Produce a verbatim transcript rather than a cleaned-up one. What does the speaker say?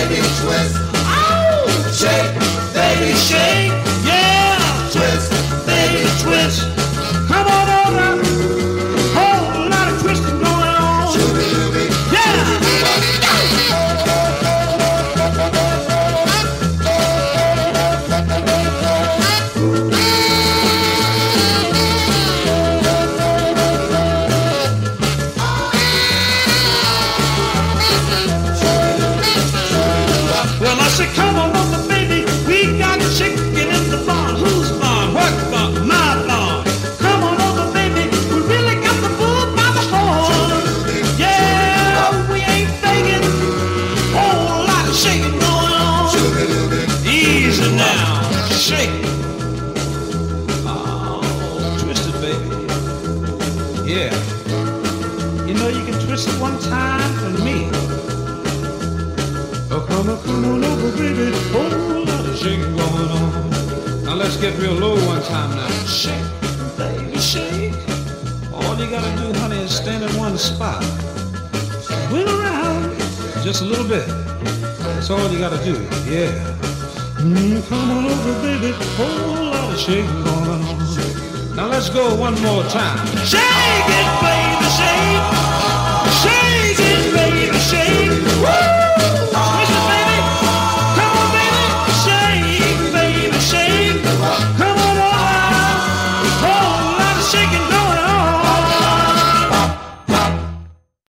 baby, twist. Oh, shake, baby, shake. Yeah, twist, baby, twist. Come on over. Whole lot of twisting going on. Yeah. Well, I said, come on over, baby. We got chicken in the barn. Whose barn? What barn? My barn. Come on over, baby. We really got the bull by the horn. Yeah, we ain't faking. Whole lot of shaking going on. Easy now. Shake. Oh, twist it, baby. Yeah. You know you can twist it one time for me. Oh, come on, come on over, baby. Whole lot of shaking going on. Now let's get real low one time now. Shake, baby, shake. All you gotta do, honey, is stand in one spot. Wheel around just a little bit. That's all you gotta do, yeah. Mm, come on over, baby. Whole lot of shaking going on. Now let's go one more time. Shake it, baby, shake. Shake.